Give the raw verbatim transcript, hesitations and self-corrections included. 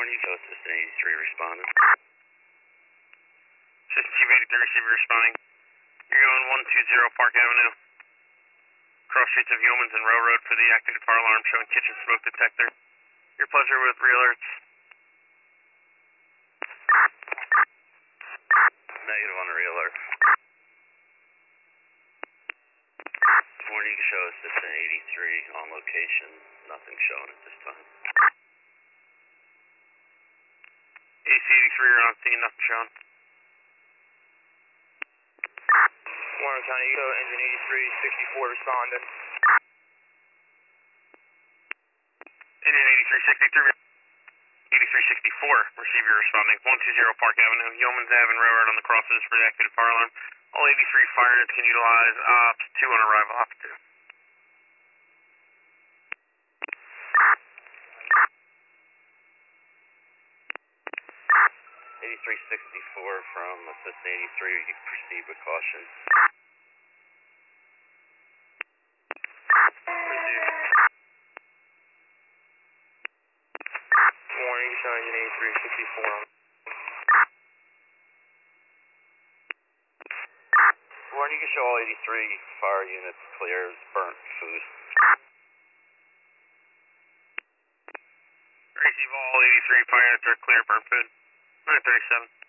One, you go assistant eighty-three responding. Assistant Chief eighty-three receiver responding. You're going one two zero Park Avenue. Cross streets of Yeomans and Railroad for the activated fire alarm showing kitchen smoke detector. Your pleasure with re-alerts. Negative on the re-alert. One, you can show assistant eighty-three on location. Nothing showing at this time. A C eighty-three, you're on scene, nothing showing. Warren County, you go engine eighty-three sixty-four responding. Engine eighty-three sixty-three, eighty-three sixty-four, receiver responding. one two zero Park Avenue, Yeomans Ave and Railroad on the crosses for the activated fire alarm. All eighty-three fire units can utilize ops two on arrival, ops two. eighty-three sixty-four from assistant eighty-three, you proceed with caution. Warren, you show engine eighty-three sixty-four. Warren, you can show all eighty-three fire units clear as burnt food. Receive all eighty-three fire units are clear, burnt food. nine thirty-seven.